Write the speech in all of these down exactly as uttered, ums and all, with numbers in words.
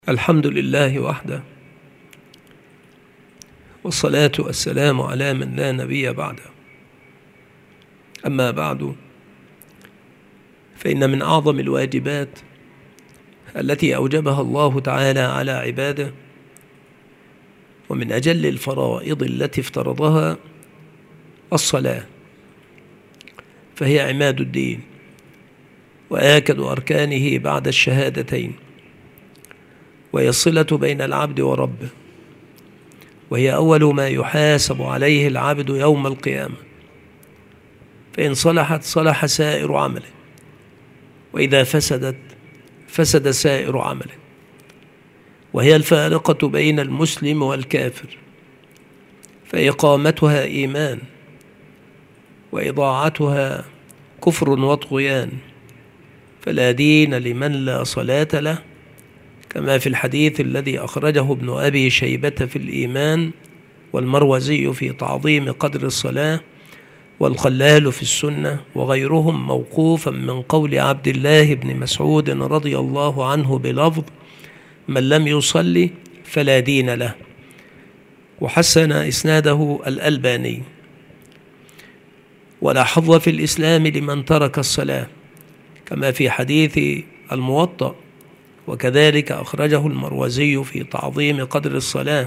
الحمد لله وحده، والصلاة والسلام على من لا نبي بعده. أما بعد، فإن من أعظم الواجبات التي أوجبها الله تعالى على عباده، ومن أجل الفرائض التي افترضها، الصلاة، فهي عماد الدين وآكد أركانه بعد الشهادتين، وهي الصلة بين العبد وربه، وهي أول ما يحاسب عليه العبد يوم القيامة، فإن صلحت صلح سائر عمله، وإذا فسدت فسد سائر عمله، وهي الفارقة بين المسلم والكافر، فإقامتها إيمان، وإضاعتها كفر وطغيان، فلا دين لمن لا صلاة له، كما في الحديث الذي أخرجه ابن أبي شيبة في الإيمان، والمروزي في تعظيم قدر الصلاة، والخلال في السنة، وغيرهم موقوفا من قول عبد الله بن مسعود رضي الله عنه بلفظ: من لم يصلي فلا دين له، وحسن إسناده الألباني. ولا حظ في الإسلام لمن ترك الصلاة، كما في حديث الموطأ، وكذلك أخرجه المروزي في تعظيم قدر الصلاة،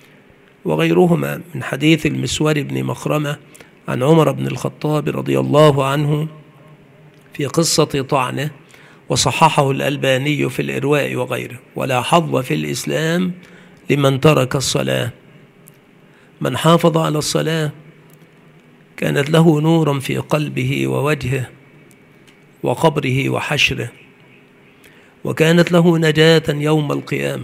وغيرهما من حديث المسور بن مخرمة عن عمر بن الخطاب رضي الله عنه في قصة طعنه، وصححه الألباني في الإرواء وغيره. ولا حظ في الإسلام لمن ترك الصلاة. من حافظ على الصلاة كانت له نورا في قلبه ووجهه وقبره وحشره، وكانت له نجاة يوم القيامة،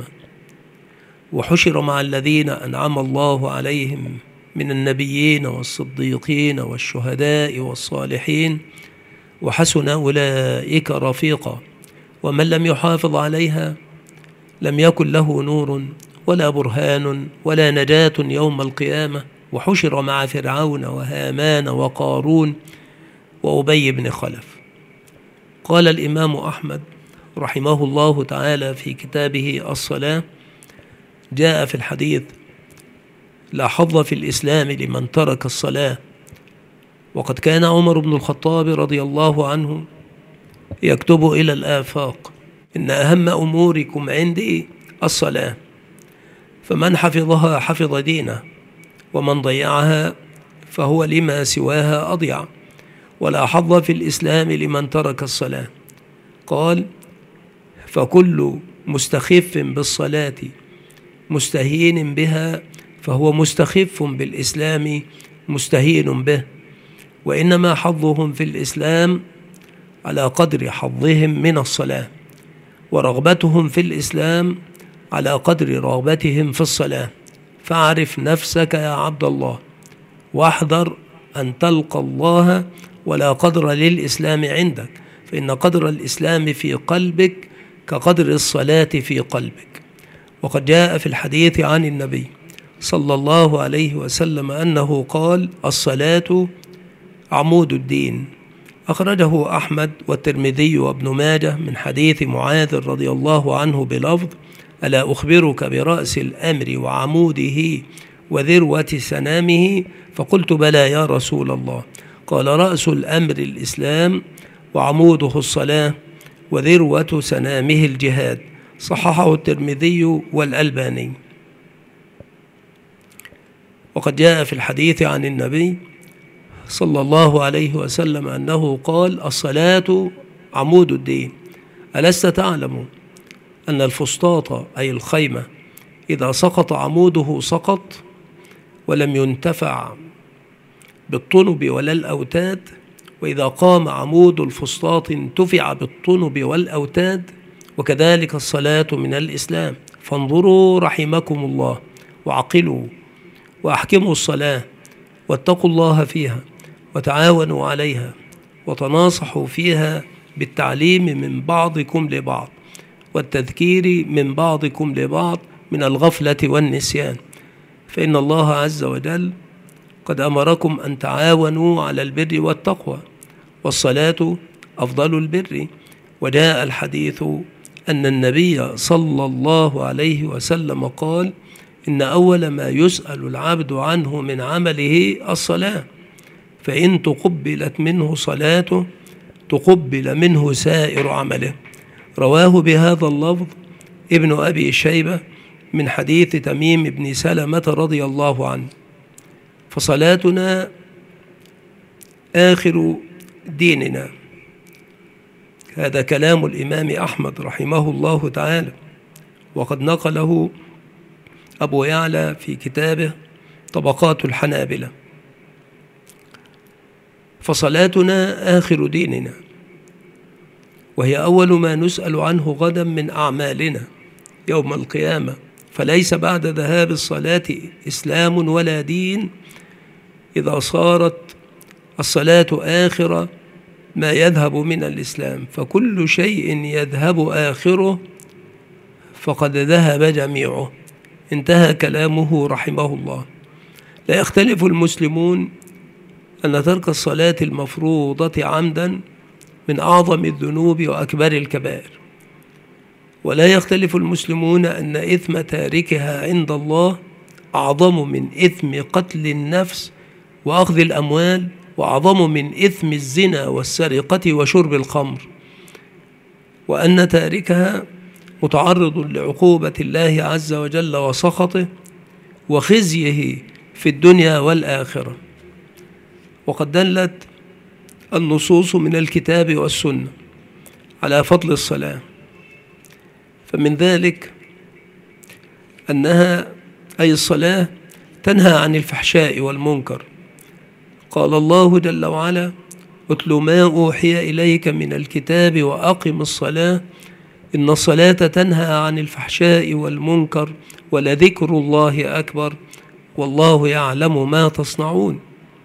وحشر مع الذين أنعم الله عليهم من النبيين والصديقين والشهداء والصالحين، وحسن أولئك رفيقا. ومن لم يحافظ عليها لم يكن له نور ولا برهان ولا نجاة يوم القيامة، وحشر مع فرعون وهامان وقارون وأبي بن خلف. قال الإمام أحمد رحمه الله تعالى في كتابه الصلاة: جاء في الحديث: لا حظ في الإسلام لمن ترك الصلاة. وقد كان عمر بن الخطاب رضي الله عنه يكتب إلى الآفاق: إن أهم أموركم عندي الصلاة، فمن حفظها حفظ دينه، ومن ضيعها فهو لما سواها أضيع. ولا حظ في الإسلام لمن ترك الصلاة. قال: فكل مستخف بالصلاة مستهين بها فهو مستخف بالإسلام مستهين به، وإنما حظهم في الإسلام على قدر حظهم من الصلاة، ورغبتهم في الإسلام على قدر رغبتهم في الصلاة. فاعرف نفسك يا عبد الله، واحذر أن تلقى الله ولا قدر للإسلام عندك، فإن قدر الإسلام في قلبك كقدر الصلاة في قلبك. وقد جاء في الحديث عن النبي صلى الله عليه وسلم أنه قال: الصلاة عمود الدين. أخرجه أحمد والترمذي وابن ماجه من حديث معاذ رضي الله عنه بلفظ: ألا أخبرك برأس الأمر وعموده وذروة سنامه؟ فقلت: بلى يا رسول الله. قال: رأس الأمر الإسلام، وعموده الصلاة، وذروة سنامه الجهاد. صححه الترمذي والألباني. وقد جاء في الحديث عن النبي صلى الله عليه وسلم أنه قال: الصلاة عمود الدين. ألست تعلم أن الفسطاط أي الخيمة إذا سقط عموده سقط، ولم ينتفع بالطنب ولا الأوتاد، وإذا قام عمود الفسطاط انتفع بالطنب والأوتاد، وكذلك الصلاة من الإسلام. فانظروا رحمكم الله، وعقلوا، وأحكموا الصلاة، واتقوا الله فيها، وتعاونوا عليها، وتناصحوا فيها بالتعليم من بعضكم لبعض، والتذكير من بعضكم لبعض من الغفلة والنسيان، فإن الله عز وجل قد أمركم أن تعاونوا على البر والتقوى، والصلاة أفضل البر. وجاء الحديث أن النبي صلى الله عليه وسلم قال: إن أول ما يسأل العبد عنه من عمله الصلاة، فإن تقبلت منه صلاته تقبل منه سائر عمله. رواه بهذا اللفظ ابن أبي شيبة من حديث تميم بن سلمة رضي الله عنه. فصلاتنا آخر ديننا. هذا كلام الإمام أحمد رحمه الله تعالى، وقد نقله أبو يعلى في كتابه طبقات الحنابلة. فصلاتنا آخر ديننا، وهي أول ما نسأل عنه غدا من أعمالنا يوم القيامة، فليس بعد ذهاب الصلاة إسلام ولا دين إذا صارت الصلاة آخر ما يذهب من الإسلام، فكل شيء يذهب آخره فقد ذهب جميعه. انتهى كلامه رحمه الله. لا يختلف المسلمون أن ترك الصلاة المفروضة عمدا من أعظم الذنوب وأكبر الكبائر، ولا يختلف المسلمون أن إثم تاركها عند الله أعظم من إثم قتل النفس وأخذ الأموال، وأعظم من إثم الزنا والسرقة وشرب الخمر، وأن تاركها متعرض لعقوبة الله عز وجل وسخطه وخزيه في الدنيا والآخرة. وقد دلت النصوص من الكتاب والسنة على فضل الصلاة، فمن ذلك أنها أي الصلاة تنهى عن الفحشاء والمنكر. قال الله جل وعلا: اتل ما أوحي إليك من الكتاب وأقم الصلاة إن الصلاة تنهى عن الفحشاء والمنكر ولذكر الله أكبر والله يعلم ما تصنعون.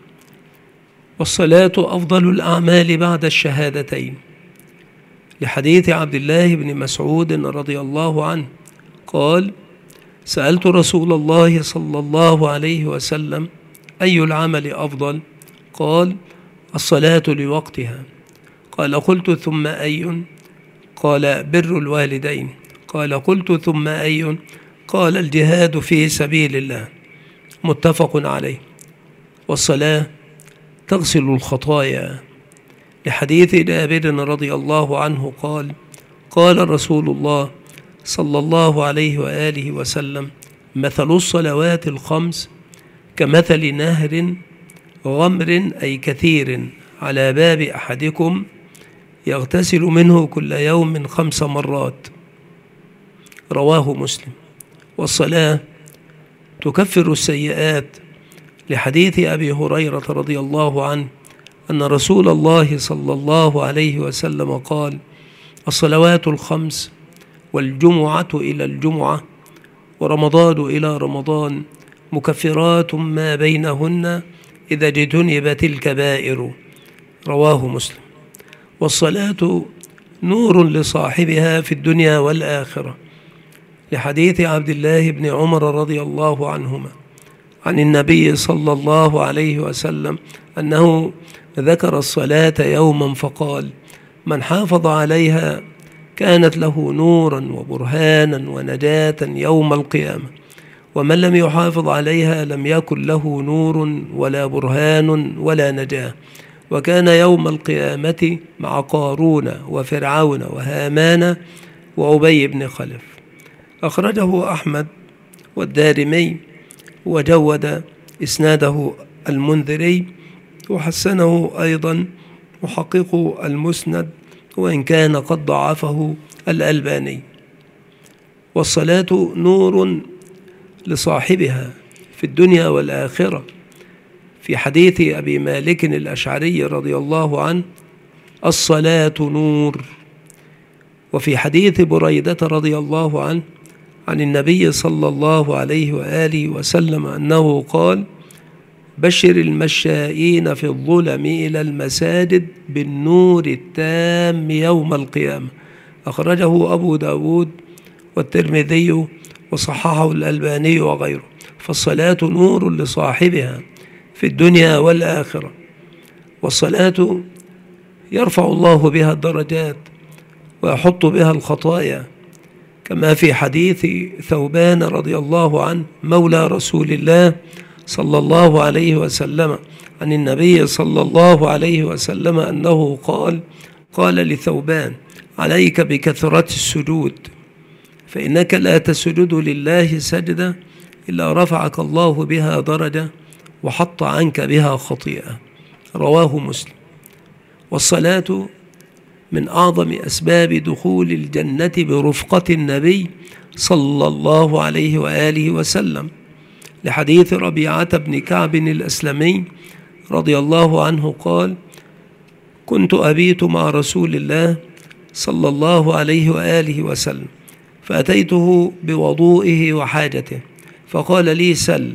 والصلاة أفضل الأعمال بعد الشهادتين، لحديث عبد الله بن مسعود رضي الله عنه قال: سألت رسول الله صلى الله عليه وسلم: أي العمل أفضل؟ قال: الصلاة لوقتها. قال: قلت ثم أي؟ قال: بر الوالدين. قال: قلت ثم أي؟ قال: الجهاد في سبيل الله. متفق عليه. والصلاة تغسل الخطايا، لحديث جابر رضي الله عنه قال: قال رسول الله صلى الله عليه وآله وسلم: مثل الصلوات الخمس كمثل نهر غمر أي كثير على باب أحدكم يغتسل منه كل يوم خمس مرات. رواه مسلم. والصلاة تكفر السيئات، لحديث أبي هريرة رضي الله عنه أن رسول الله صلى الله عليه وسلم قال: الصلوات الخمس والجمعة إلى الجمعة ورمضان إلى رمضان مكفرات ما بينهن إذا اجتنبت الكبائر. رواه مسلم. والصلاة نور لصاحبها في الدنيا والآخرة، لحديث عبد الله بن عمر رضي الله عنهما عن النبي صلى الله عليه وسلم أنه ذكر الصلاة يوما فقال: من حافظ عليها كانت له نورا وبرهانا ونجاة يوم القيامة، ومن لم يحافظ عليها لم يكن له نور ولا برهان ولا نجاة، وكان يوم القيامة مع قارون وفرعون وهامان وأبي بن خلف. أخرجه أحمد والدارمي وجود إسناده المنذري، وحسنه أيضا محقق المسند وإن كان قد ضعفه الألباني. والصلاة نور لصاحبها في الدنيا والآخرة، في حديث أبي مالك الأشعري رضي الله عنه: الصلاة نور. وفي حديث بريدة رضي الله عنه عن النبي صلى الله عليه وآله وسلم أنه قال: بشر المشائين في الظلم إلى المساجد بالنور التام يوم القيامة. أخرجه أبو داود والترمذي وصححه الألباني وغيره. فالصلاة نور لصاحبها في الدنيا والآخرة، والصلاة يرفع الله بها الدرجات ويحط بها الخطايا، كما في حديث ثوبان رضي الله عنه مولى رسول الله صلى الله عليه وسلم عن النبي صلى الله عليه وسلم أنه قال قال لثوبان: عليك بكثرة السجود، فإنك لا تسجد لله سجدة إلا رفعك الله بها درجة وحط عنك بها خطيئة. رواه مسلم. والصلاة من أعظم أسباب دخول الجنة برفقة النبي صلى الله عليه وآله وسلم، لحديث ربيعة بن كعب الأسلمي رضي الله عنه قال: كنت أبيت مع رسول الله صلى الله عليه وآله وسلم، فأتيته بوضوئه وحاجته، فقال لي: سل.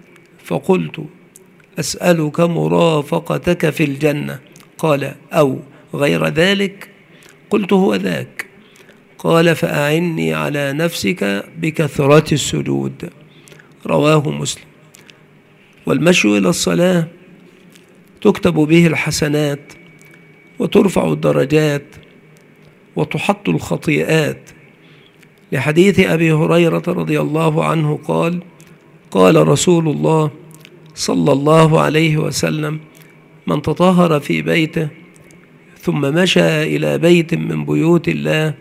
فقلت: أسألك مرافقتك في الجنة. قال: أو غير ذلك؟ قلت: هو ذاك. قال: فأعني على نفسك بكثرة السجود. رواه مسلم. والمشي إلى الصلاة تكتب به الحسنات وترفع الدرجات وتحط الخطيئات، لحديث أبي هريرة رضي الله عنه قال: قال رسول الله صلى الله عليه وسلم: من تطهر في بيته ثم مشى إلى بيت من بيوت الله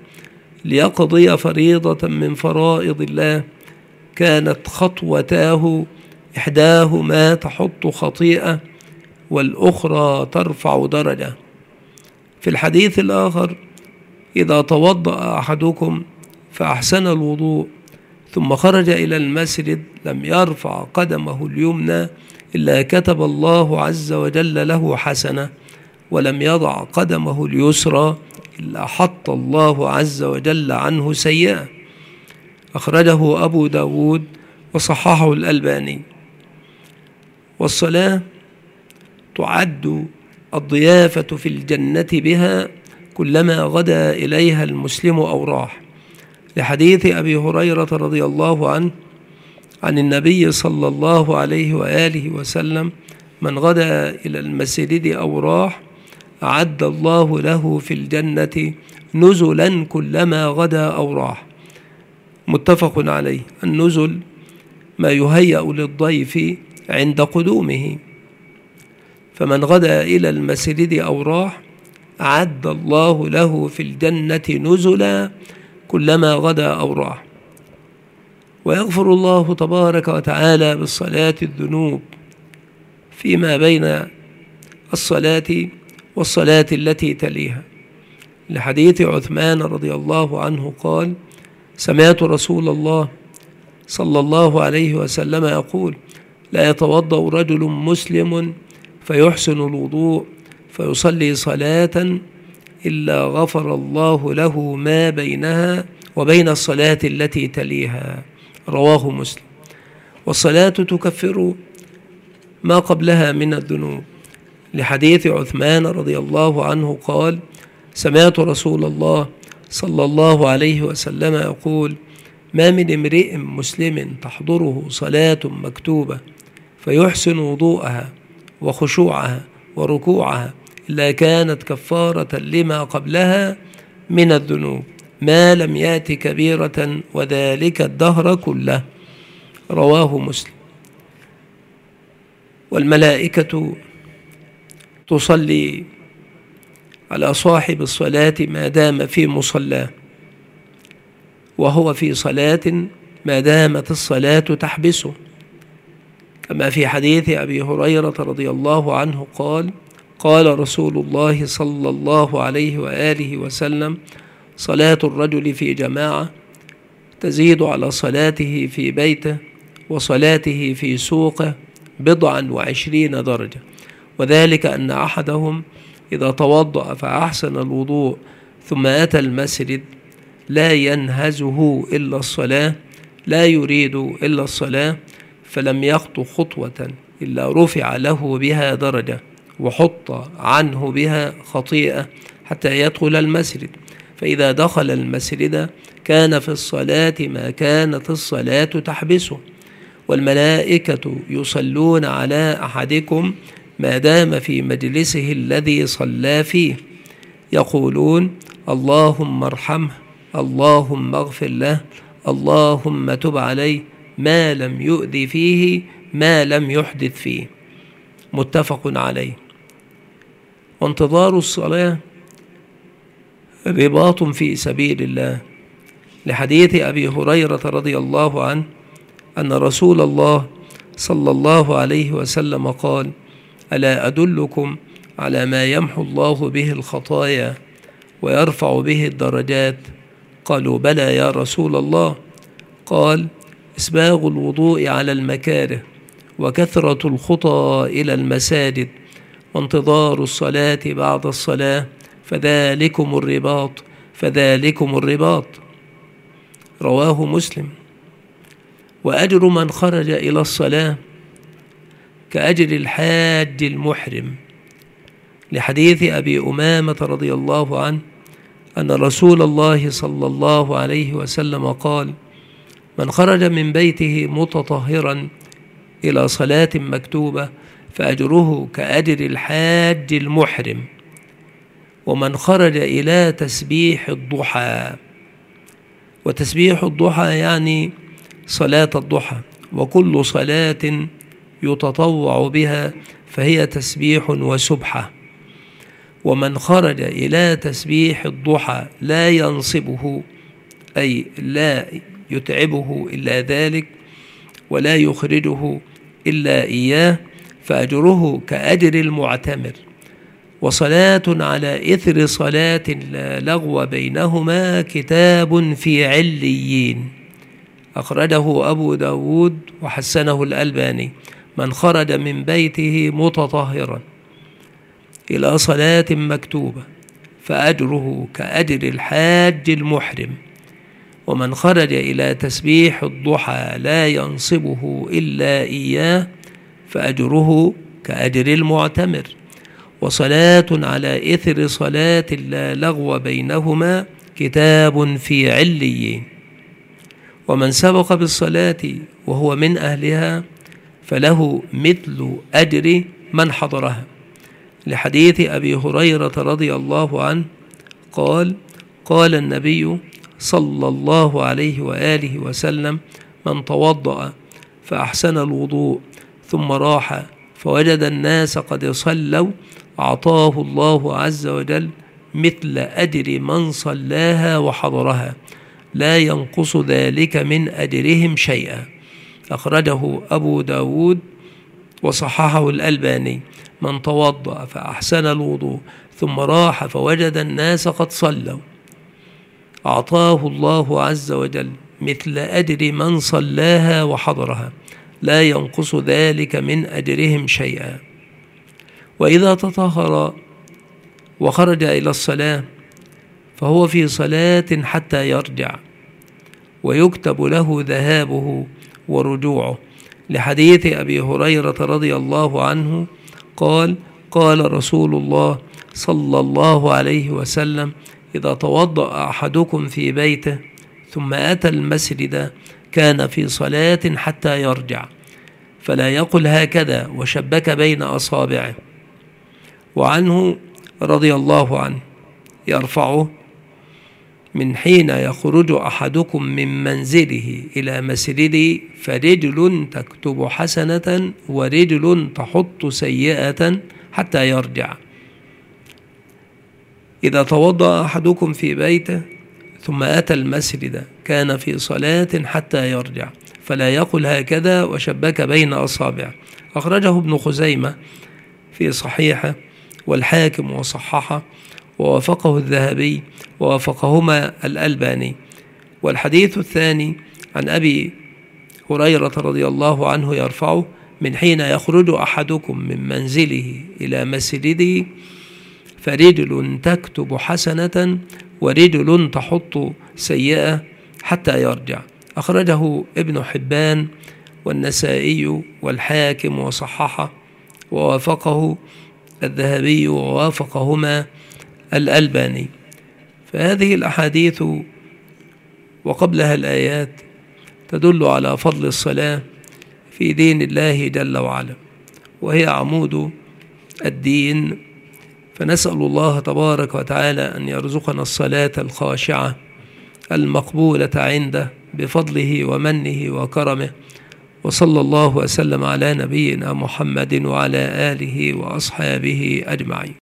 ليقضي فريضة من فرائض الله، كانت خطوتاه إحداهما تحط خطيئة والأخرى ترفع درجة. في الحديث الآخر: إذا توضأ أحدكم فأحسن الوضوء ثم خرج إلى المسجد لم يرفع قدمه اليمنى إلا كتب الله عز وجل له حسنة، ولم يضع قدمه اليسرى إلا حط الله عز وجل عنه سيئة. أخرجه أبو داود وصححه الألباني. والصلاة تعد الضيافة في الجنة بها كلما غدا إليها المسلم أو راح، لحديث أبي هريرة رضي الله عنه عن النبي صلى الله عليه وآله وسلم: من غدا إلى المسجد أو راح أعد الله له في الجنة نزلا كلما غدا أو راح. متفق عليه. النزل ما يهيأ للضيف عند قدومه، فمن غدا إلى المسجد أو راح أعد الله له في الجنة نزلا كلما غدا أو راح. ويغفر الله تبارك وتعالى بالصلاة الذنوب فيما بين الصلاة والصلاة التي تليها، لحديث عثمان رضي الله عنه قال: سمعت رسول الله صلى الله عليه وسلم يقول: لا يتوضأ رجل مسلم فيحسن الوضوء فيصلي صلاة إلا غفر الله له ما بينها وبين الصلاة التي تليها. رواه مسلم. والصلاة تكفر ما قبلها من الذنوب، لحديث عثمان رضي الله عنه قال: سمعت رسول الله صلى الله عليه وسلم يقول: ما من امرئ مسلم تحضره صلاة مكتوبة فيحسن وضوءها وخشوعها وركوعها إلا كانت كفارة لما قبلها من الذنوب ما لم يأت كبيرة، وذلك الدهر كله. رواه مسلم. والملائكة تصلي على صاحب الصلاة ما دام في مصلاه، وهو في صلاة ما دامت الصلاة تحبسه، كما في حديث أبي هريرة رضي الله عنه قال: قال رسول الله صلى الله عليه وآله وسلم: صلاة الرجل في جماعة تزيد على صلاته في بيته وصلاته في سوقه بضعا وعشرين درجة، وذلك أن أحدهم إذا توضأ فأحسن الوضوء ثم أتى المسجد لا ينهزه إلا الصلاة، لا يريد إلا الصلاة، فلم يخطو خطوة إلا رفع له بها درجة وحط عنه بها خطيئة حتى يدخل المسجد، فإذا دخل المسجد كان في الصلاة ما كانت الصلاة تحبسه. والملائكة يصلون على أحدكم ما دام في مجلسه الذي صلى فيه، يقولون: اللهم ارحمه، اللهم اغفر له، اللهم تب عليه، ما لم يؤذي فيه، ما لم يحدث فيه. متفق عليه. وانتظار الصلاة رباط في سبيل الله، لحديث أبي هريرة رضي الله عنه أن رسول الله صلى الله عليه وسلم قال: ألا أدلكم على ما يمحو الله به الخطايا ويرفع به الدرجات؟ قالوا: بلى يا رسول الله. قال: إسباغ الوضوء على المكاره، وكثرة الخطى إلى المساجد، وانتظار الصلاة بعد الصلاة، فذلكم الرباط، فذلكم الرباط. رواه مسلم. وأجر من خرج إلى الصلاة كأجر الحاج المحرم، لحديث أبي أمامة رضي الله عنه أن رسول الله صلى الله عليه وسلم قال: من خرج من بيته متطهرا إلى صلاة مكتوبة فأجره كأجر الحاج المحرم. ومن خرج إلى تسبيح الضحى، وتسبيح الضحى يعني صلاة الضحى، وكل صلاة يتطوع بها فهي تسبيح وسبحة. ومن خرج إلى تسبيح الضحى لا ينصبه، أي لا يتعبه إلا ذلك، ولا يخرجه إلا إياه، فأجره كأجر المعتمر. وصلاة على إثر صلاة لا لغو بينهما كتاب في عليين، أخرجه أبو داود وحسنه الألباني. من خرج من بيته متطهرا إلى صلاة مكتوبة فأجره كأجر الحاج المحرم. ومن خرج إلى تسبيح الضحى لا ينصبه إلا إياه فأجره كأجر المعتمر. وصلاة على إثر صلاة لا لغو بينهما كتاب في عليين. ومن سبق بالصلاة وهو من أهلها فله مثل أجر من حضرها، لحديث أبي هريرة رضي الله عنه قال: قال النبي صلى الله عليه وآله وسلم: من توضأ فأحسن الوضوء ثم راح فوجد الناس قد صلوا أعطاه الله عز وجل مثل أجر من صلاها وحضرها، لا ينقص ذلك من أجرهم شيئا. أخرجه أبو داود وصححه الألباني. من توضأ فأحسن الوضوء ثم راح فوجد الناس قد صلوا أعطاه الله عز وجل مثل أجر من صلاها وحضرها، لا ينقص ذلك من أجرهم شيئا. وإذا تطهر وخرج إلى الصلاة فهو في صلاة حتى يرجع، ويكتب له ذهابه ورجوعه، لحديث أبي هريرة رضي الله عنه قال: قال رسول الله صلى الله عليه وسلم: إذا توضأ أحدكم في بيته ثم أتى المسجد كان في صلاة حتى يرجع، فلا يقل هكذا وشبك بين أصابعه. وعنه رضي الله عنه يرفعه: من حين يخرج أحدكم من منزله إلى مسجده فرجل تكتب حسنة ورجل تحط سيئة حتى يرجع. إذا توضأ أحدكم في بيته ثم أتى المسجد كان في صلاة حتى يرجع، فلا يقل هكذا وشبك بين أصابعه. أخرجه ابن خزيمة في صحيحه، والحاكم وصححه، ووافقه الذهبي، ووافقهما الألباني. والحديث الثاني عن أبي هريرة رضي الله عنه يرفعه: من حين يخرج أحدكم من منزله إلى مسجده فرجل تكتب حسنة ورجل تحط سيئة حتى يرجع. أخرجه ابن حبان والنسائي والحاكم وصححه، ووافقه الذهبي، ووافقهما الألباني. فهذه الأحاديث وقبلها الآيات تدل على فضل الصلاة في دين الله جل وعلا، وهي عمود الدين، فنسأل الله تبارك وتعالى أن يرزقنا الصلاة الخاشعة المقبولة عنده بفضله ومنه وكرمه. وصلى الله وسلم على نبينا محمد وعلى آله وأصحابه أجمعين.